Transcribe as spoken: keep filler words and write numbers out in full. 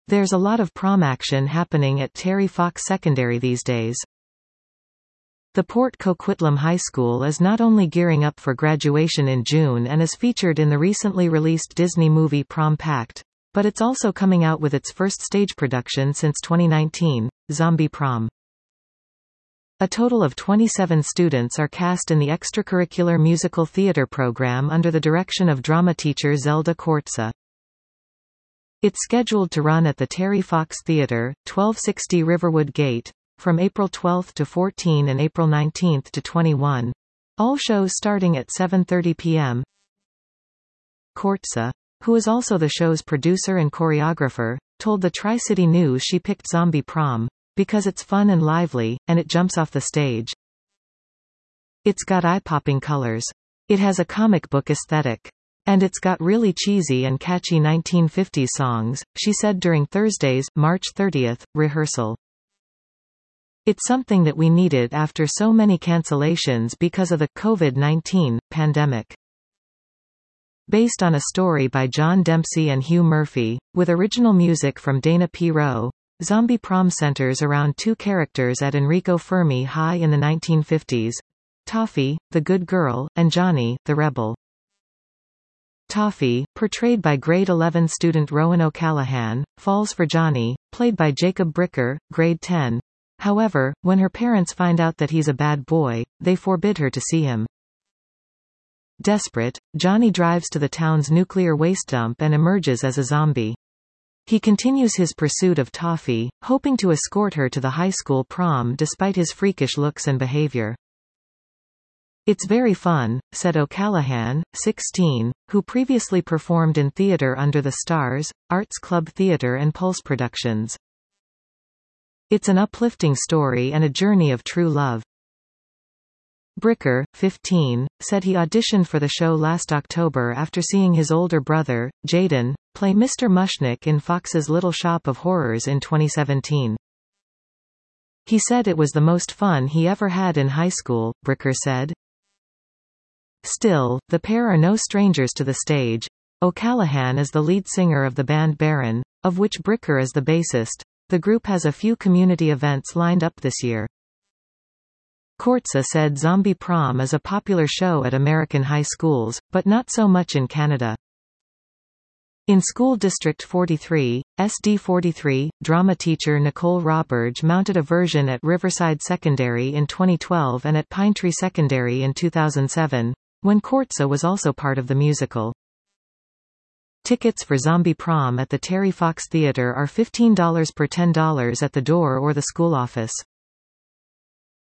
There's a lot of prom action happening at Terry Fox Secondary these days. The Port Coquitlam High School is not only gearing up for graduation in June and is featured in the recently released Disney movie Prom Pact, but it's also coming out with its first stage production since twenty nineteen, Zombie Prom. A total of twenty-seven students are cast in the extracurricular musical theater program under the direction of drama teacher Zelda Kortze. It's scheduled to run at the Terry Fox Theater, twelve sixty Riverwood Gate, from April twelfth to fourteenth and April nineteenth to twenty-first. All shows starting at seven thirty p m Kortze, who is also the show's producer and choreographer, told the Tri-City News she picked Zombie Prom because it's fun and lively, and it jumps off the stage. It's got eye-popping colors. It has a comic book aesthetic. And it's got really cheesy and catchy nineteen fifties songs, she said during Thursday's, March thirtieth, rehearsal. It's something that we needed after so many cancellations because of the COVID nineteen pandemic. Based on a story by John Dempsey and Hugh Murphy, with original music from Dana P. Rowe, Zombie Prom centers around two characters at Enrico Fermi High in the nineteen fifties, Toffee, the good girl, and Johnny, the rebel. Toffee, portrayed by grade eleven student Rowan O'Callaghan, falls for Johnny, played by Jacob Bricker, grade ten. However, when her parents find out that he's a bad boy, they forbid her to see him. Desperate, Johnny drives to the town's nuclear waste dump and emerges as a zombie. He continues his pursuit of Toffee, hoping to escort her to the high school prom despite his freakish looks and behavior. It's very fun, said O'Callaghan, sixteen, who previously performed in theater under the Stars, Arts Club Theater and Pulse Productions. It's an uplifting story and a journey of true love. Bricker, fifteen, said he auditioned for the show last October after seeing his older brother, Jaden, play Mister Mushnick in Fox's Little Shop of Horrors in twenty seventeen. He said it was the most fun he ever had in high school, Bricker said. Still, the pair are no strangers to the stage. O'Callaghan is the lead singer of the band Baron, of which Bricker is the bassist. The group has a few community events lined up this year. Kortze said Zombie Prom is a popular show at American high schools, but not so much in Canada. In School District forty-three, S D forty-three, drama teacher Nicole Roberge mounted a version at Riverside Secondary in twenty twelve and at Pine Tree Secondary in two thousand seven, when Kortze was also part of the musical. Tickets for Zombie Prom at the Terry Fox Theater are fifteen dollars per ten dollars at the door or the school office.